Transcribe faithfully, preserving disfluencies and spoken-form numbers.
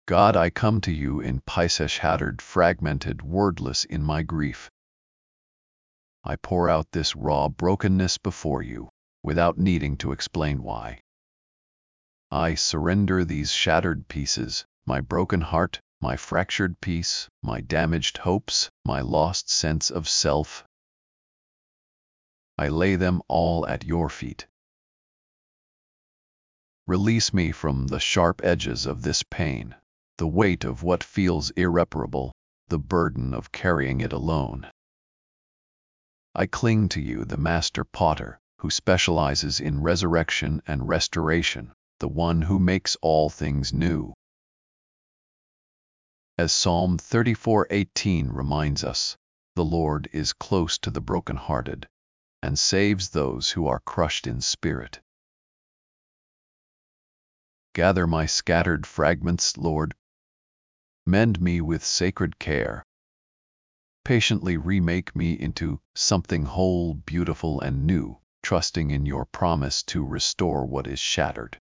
God, I come to you in pieces shattered, fragmented, wordless in my grief. I pour out this raw brokenness before you, without needing to explain why. I surrender these shattered pieces, my broken heart, my fractured peace, my damaged hopes, my lost sense of self. I lay them all at your feet. Release me from the sharp edges of this pain, the weight of what feels irreparable, the burden of carrying it alone. I cling to you, the master potter, who specializes in resurrection and restoration, the one who makes all things new. As Psalm thirty-four eighteen reminds us, the Lord is close to the brokenhearted, and saves those who are crushed in spirit. Gather my scattered fragments, Lord. Mend me with sacred care. Patiently remake me into something whole, beautiful, and new, trusting in your promise to restore what is shattered.